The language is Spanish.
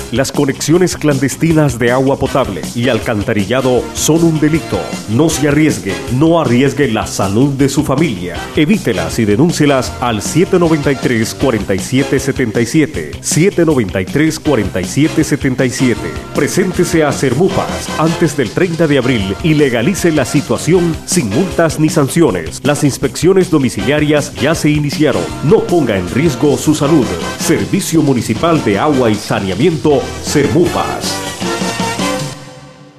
Las conexiones clandestinas de agua potable y alcantarillado son un delito. No se arriesgue, no arriesgue la salud de su familia. Evítelas y denúncielas al 793-4777. 793-4777. Preséntese a Sermupas antes del 30 de abril y legalice la situación sin multas ni sanciones. Las inspecciones domiciliarias ya se iniciaron. No ponga en riesgo su salud. Servicio Municipal de Agua y Saneamiento, Sermupas.